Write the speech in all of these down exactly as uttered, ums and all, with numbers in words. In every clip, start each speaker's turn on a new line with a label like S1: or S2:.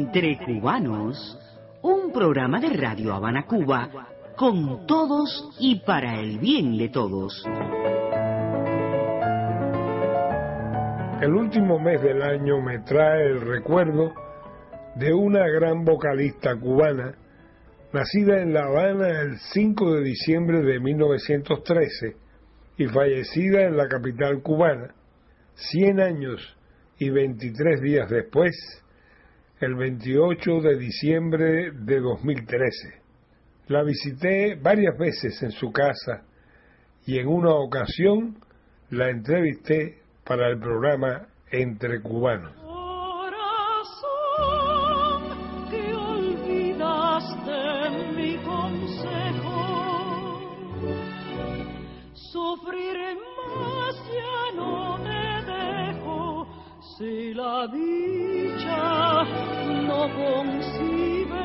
S1: Entre Cubanos, un programa de Radio Habana, Cuba, con todos y para el bien de todos.
S2: El último mes del año me trae el recuerdo de una gran vocalista cubana, nacida en La Habana el cinco de diciembre de mil novecientos trece y fallecida en la capital cubana, cien años y veintitrés días después, el veintiocho de diciembre de dos mil trece. La visité varias veces en su casa y en una ocasión la entrevisté para el programa Entre Cubanos.
S3: Si la dicha no concibe.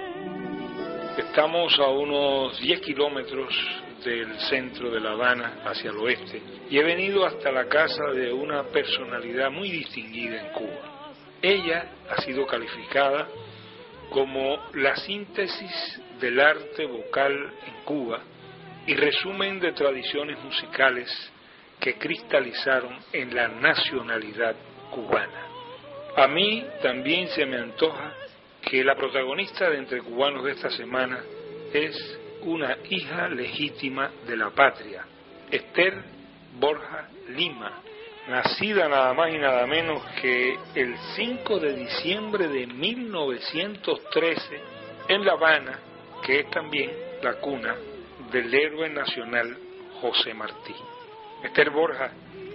S4: Estamos a unos diez kilómetros del centro de La Habana hacia el oeste y he venido hasta la casa de una personalidad muy distinguida en Cuba. Ella ha sido calificada como la síntesis del arte vocal en Cuba y resumen de tradiciones musicales que cristalizaron en la nacionalidad cubana. A mí también se me antoja que la protagonista de Entre Cubanos de esta semana es una hija legítima de la patria, Esther Borja Lima, nacida nada más y nada menos que el cinco de diciembre de mil novecientos trece en La Habana, que es también la cuna del héroe nacional José Martí. Esther Borja,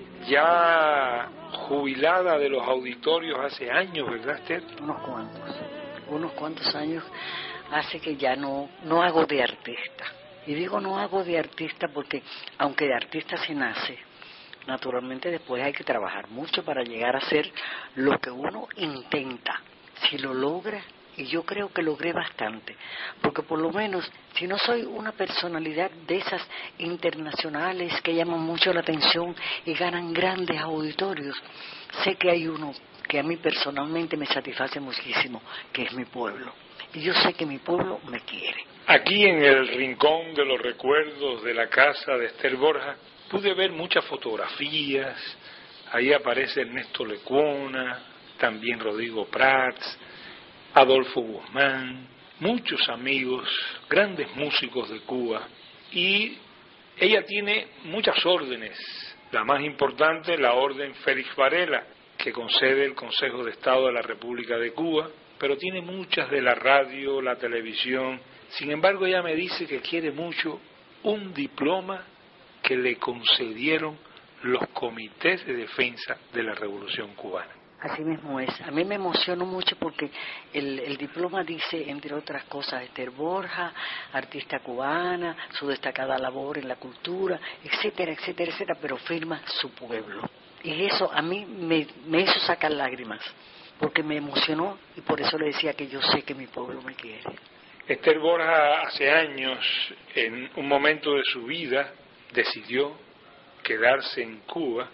S4: ya jubilada de los auditorios hace años, ¿verdad, Esther?
S5: Unos cuantos, unos cuantos años hace que ya no, no hago de artista. Y digo no hago de artista porque, aunque de artista se nace, naturalmente después hay que trabajar mucho para llegar a ser lo que uno intenta. Si lo logra, y yo creo que logré bastante, porque por lo menos, si no soy una personalidad de esas internacionales que llaman mucho la atención y ganan grandes auditorios, sé que hay uno que a mí personalmente me satisface muchísimo, que es mi pueblo. Y yo sé que mi pueblo me quiere.
S4: Aquí en el rincón de los recuerdos de la casa de Esther Borja, pude ver muchas fotografías. Ahí aparece Ernesto Lecuona, también Rodrigo Prats, Adolfo Guzmán, muchos amigos, grandes músicos de Cuba, y ella tiene muchas órdenes, la más importante, la orden Félix Varela, que concede el Consejo de Estado de la República de Cuba, pero tiene muchas de la radio, la televisión. Sin embargo, ella me dice que quiere mucho un diploma que le concedieron los comités de defensa de la Revolución Cubana.
S5: Así mismo es. A mí me emocionó mucho porque el, el diploma dice, entre otras cosas, Esther Borja, artista cubana, su destacada labor en la cultura, etcétera, etcétera, etcétera, pero firma su pueblo. Y eso a mí me, me hizo sacar lágrimas, porque me emocionó y por eso le decía que yo sé que mi pueblo me quiere.
S4: Esther Borja hace años, en un momento de su vida, decidió quedarse en Cuba,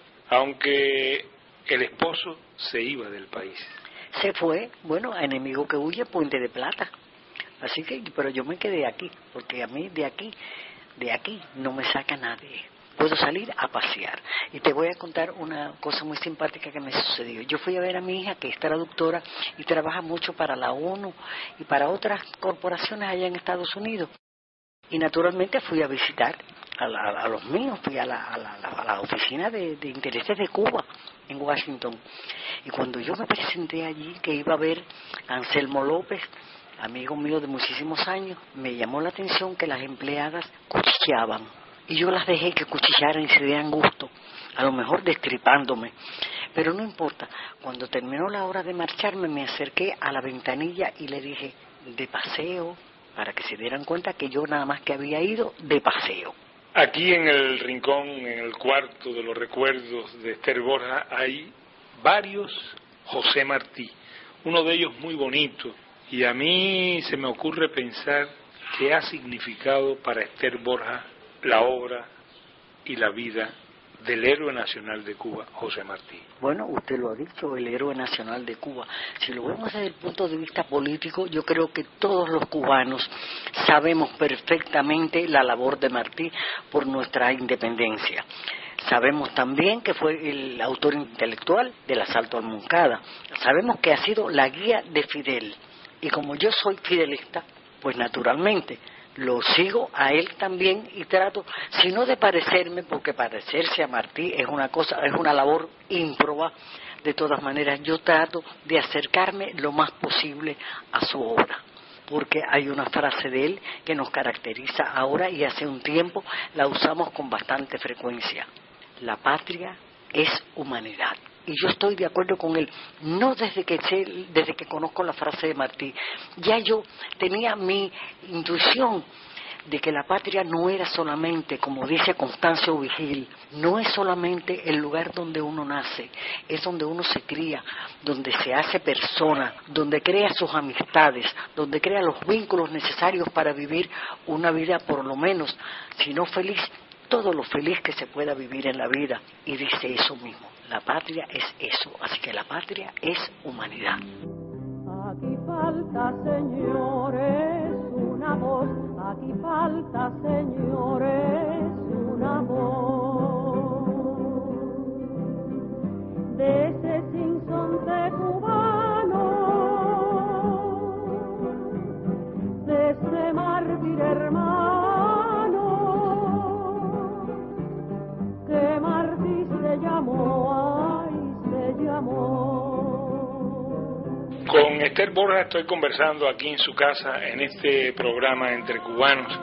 S4: aunque el esposo se iba del país.
S5: Se fue, bueno, a enemigo que huye, puente de plata. Así que, pero yo me quedé aquí, porque a mí de aquí, de aquí no me saca nadie. Puedo salir a pasear. Y te voy a contar una cosa muy simpática que me sucedió. Yo fui a ver a mi hija, que es traductora y trabaja mucho para la ONU y para otras corporaciones allá en Estados Unidos. Y naturalmente fui a visitar a, la, a los míos, fui a la, a la, a la oficina de, de intereses de Cuba en Washington. Y cuando yo me presenté allí, que iba a ver a Anselmo López, amigo mío de muchísimos años, me llamó la atención que las empleadas cuchicheaban. Y yo las dejé que cuchichearan y se dieran gusto, a lo mejor destripándome. Pero no importa, cuando terminó la hora de marcharme, me acerqué a la ventanilla y le dije, de paseo, para que se dieran cuenta que yo nada más que había ido de paseo.
S4: Aquí en el rincón, en el cuarto de los recuerdos de Esther Borja, hay varios José Martí, uno de ellos muy bonito, y a mí se me ocurre pensar qué ha significado para Esther Borja la obra y la vida del héroe nacional de Cuba, José Martí?
S5: Bueno, usted lo ha dicho, el héroe nacional de Cuba. Si lo vemos desde el punto de vista político, yo creo que todos los cubanos sabemos perfectamente la labor de Martí por nuestra independencia. Sabemos también que fue el autor intelectual del asalto al Moncada. Sabemos que ha sido la guía de Fidel. Y como yo soy fidelista, pues naturalmente lo sigo a él también y trato, si no de parecerme, porque parecerse a Martí es una cosa, es una labor ímproba, de todas maneras yo trato de acercarme lo más posible a su obra, porque hay una frase de él que nos caracteriza ahora y hace un tiempo la usamos con bastante frecuencia: la patria es humanidad. Y yo estoy de acuerdo con él, no desde que sé, desde que conozco la frase de Martí. Ya yo tenía mi intuición de que la patria no era solamente, como dice Constancio Vigil, no es solamente el lugar donde uno nace, es donde uno se cría, donde se hace persona, donde crea sus amistades, donde crea los vínculos necesarios para vivir una vida por lo menos, si no feliz, todo lo feliz que se pueda vivir en la vida. Y dice eso mismo, la patria es eso, así que la patria es humanidad.
S3: Aquí falta, señores, una voz, aquí falta, señores, una voz de ese sinsonte cubano, de ese mártir hermano, que Martí se llamó, ay, se llamó.
S4: Con Esther Borja estoy conversando aquí en su casa, en este programa Entre Cubanos,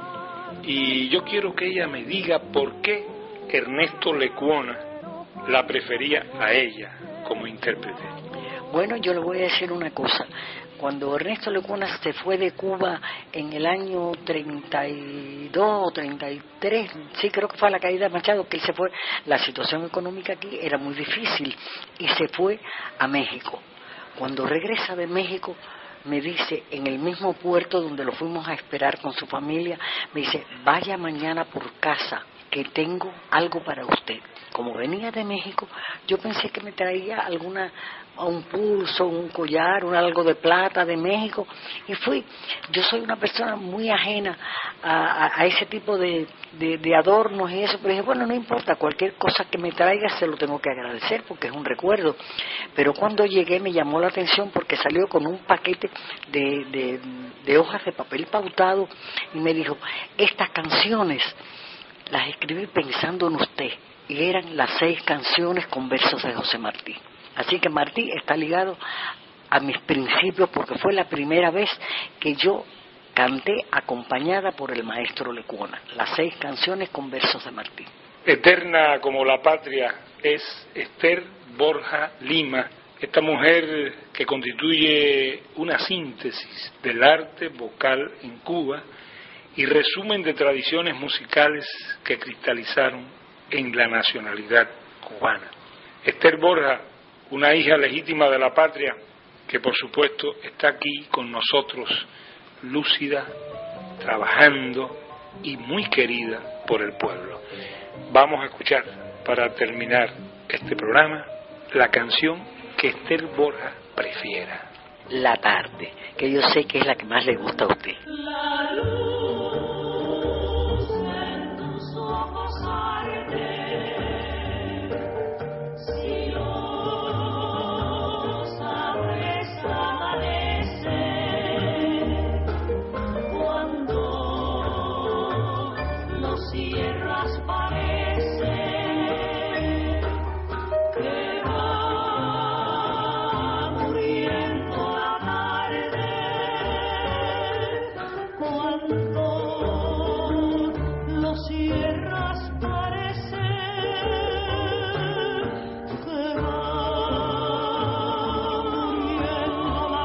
S4: y yo quiero que ella me diga por qué Ernesto Lecuona la prefería a ella como intérprete.
S5: Bueno, yo le voy a decir una cosa. Cuando Ernesto Lecuona se fue de Cuba en el año treinta y dos o treinta y tres, sí, creo que fue a la caída de Machado que él se fue, la situación económica aquí era muy difícil y se fue a México. Cuando regresa de México, me dice, en el mismo puerto donde lo fuimos a esperar con su familia, me dice, vaya mañana por casa, que tengo algo para usted. Como venía de México, yo pensé que me traía alguna, un pulso, un collar, un algo de plata de México, y fui. Yo soy una persona muy ajena a, a, a ese tipo de, de, de adornos y eso, pero dije, bueno, no importa, cualquier cosa que me traiga se lo tengo que agradecer porque es un recuerdo. Pero cuando llegué me llamó la atención porque salió con un paquete de, de, de hojas de papel pautado y me dijo, estas canciones las escribí pensando en usted, y eran las seis canciones con versos de José Martí. Así que Martí está ligado a mis principios porque fue la primera vez que yo canté acompañada por el maestro Lecuona, las seis canciones con versos de Martí.
S4: Eterna como la patria es Esther Borja Lima, esta mujer que constituye una síntesis del arte vocal en Cuba y resumen de tradiciones musicales que cristalizaron en la nacionalidad cubana. Esther Borja, una hija legítima de la patria, que por supuesto está aquí con nosotros, lúcida, trabajando y muy querida por el pueblo. Vamos a escuchar, para terminar este programa, la canción que Esther Borja prefiera.
S5: La tarde, que yo sé que es la que más le gusta a usted.
S3: La luz en tus ojos arde, si los abres amanece, cuando los cierras parece que va muriendo la tarde, cuando los cierras parece que va muriendo la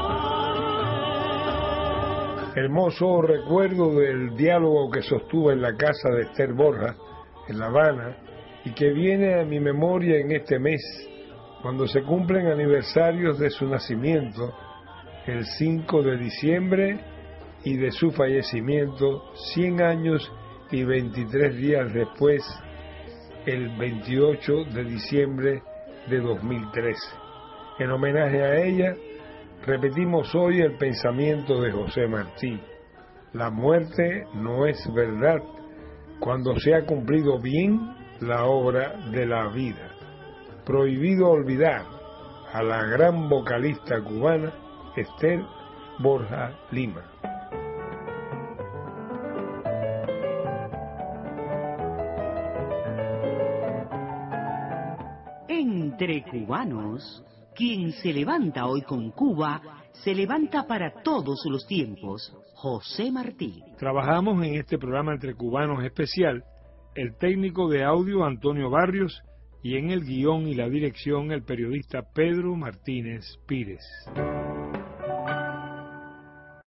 S3: tarde.
S2: Hermoso recuerdo del diálogo que sostuvo en la casa de Esther Borja, en La Habana, y que viene a mi memoria en este mes, cuando se cumplen aniversarios de su nacimiento, el cinco de diciembre, y de su fallecimiento, cien años y veintitrés días después, el veintiocho de diciembre de dos mil trece. En homenaje a ella, repetimos hoy el pensamiento de José Martí. La muerte no es verdad cuando se ha cumplido bien la obra de la vida. Prohibido olvidar a la gran vocalista cubana Esther Borja Lima.
S1: Entre cubanos, quien se levanta hoy con Cuba, se levanta para todos los tiempos. José Martí.
S2: Trabajamos en este programa Entre Cubanos especial, el técnico de audio Antonio Barrios y en el guión y la dirección el periodista Pedro Martínez Pírez.